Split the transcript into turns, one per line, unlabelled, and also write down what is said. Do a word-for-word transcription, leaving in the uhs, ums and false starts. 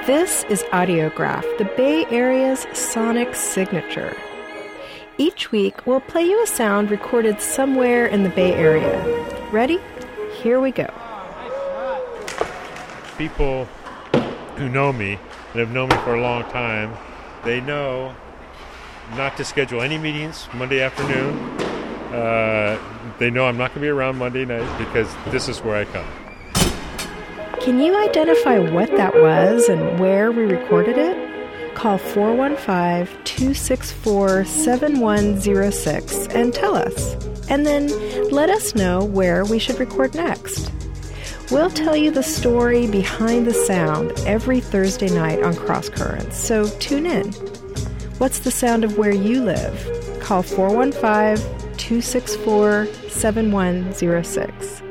This is Audiograph, the Bay Area's sonic signature. Each week, we'll play you a sound recorded somewhere in the Bay Area. Ready? Here we go.
People who know me and have known me for a long time, they know not to schedule any meetings Monday afternoon. Uh, they know I'm not going to be around Monday night because this is where I come.
Can you identify what that was and where we recorded it? Call four one five, two six four, seven one zero six and tell us. And then let us know where we should record next. We'll tell you the story behind the sound every Thursday night on Cross Currents, so tune in. What's the sound of where you live? Call four one five, two six four, seven one zero six.